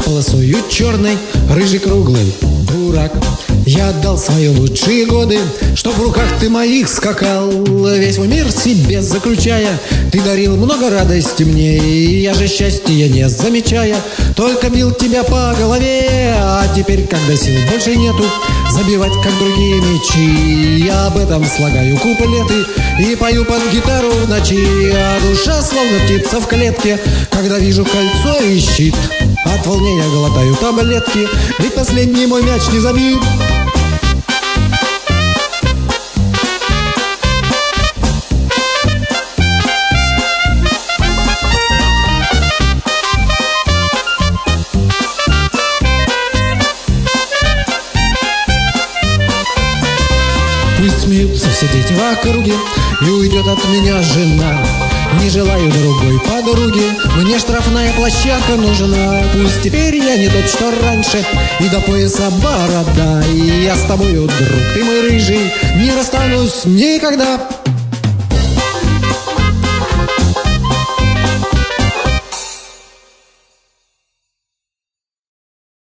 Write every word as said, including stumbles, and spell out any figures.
полосою черной, рыжий круглый дурак. Я отдал свои лучшие годы, чтоб в руках ты моих скакал. Весь мой мир себе заключая, ты дарил много радости мне, и я же счастья не замечая, только бил тебя по голове. А теперь, когда сил больше нету забивать, как другие мечи, я об этом слагаю куплеты и пою под гитару в ночи. А душа словно птица в клетке, когда вижу кольцо и щит. От волнения глотаю таблетки, ведь последний мой мяч не забит. Пусть смеются все дети в округе, и уйдет от меня жена. Не желаю другой подруги, мне штрафная площадка нужна. Пусть теперь я не тот, что раньше, и до пояса борода, и я с тобою, друг ты мой рыжий, не расстанусь никогда.